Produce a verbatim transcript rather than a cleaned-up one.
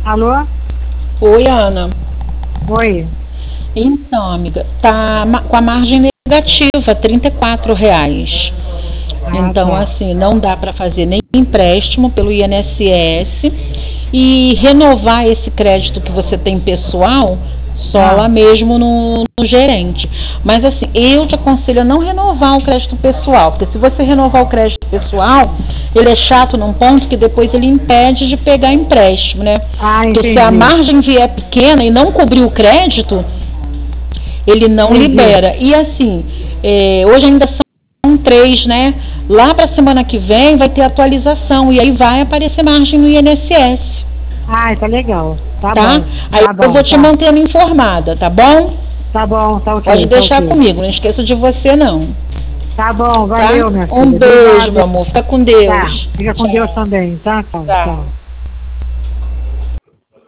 Alô? Oi, Ana. Oi. Então, amiga, tá ma- com a margem negativa, trinta e quatro reais. Ah, Então, tá. assim, não dá para fazer nem empréstimo pelo I N S S e renovar esse crédito que você tem pessoal só Ah, lá mesmo no, no gerente. Mas, assim, eu te aconselho a não renovar o crédito pessoal, porque se você renovar o crédito pessoal, ele é chato num ponto que depois ele impede de pegar empréstimo, né? ah, Porque se a entendi. margem vier pequena e não cobrir o crédito, ele não Entendi. libera. E assim, é, hoje ainda são três, né? Lá para a semana que vem vai ter atualização e aí vai aparecer margem no I N S S, Ah, tá legal. Tá tá? bom. Aí Tá eu bom, vou te tá. mantendo informada, tá bom? Tá bom, tá Pode ok, tá deixar ok. comigo, não esqueça de você não, Tá bom, tá? valeu, minha Um filha. beijo, meu Obrigada. amor. Fica com Tá. Deus. Fica com Deus Tchau. também, tá? Tchau, Tchau. tchau.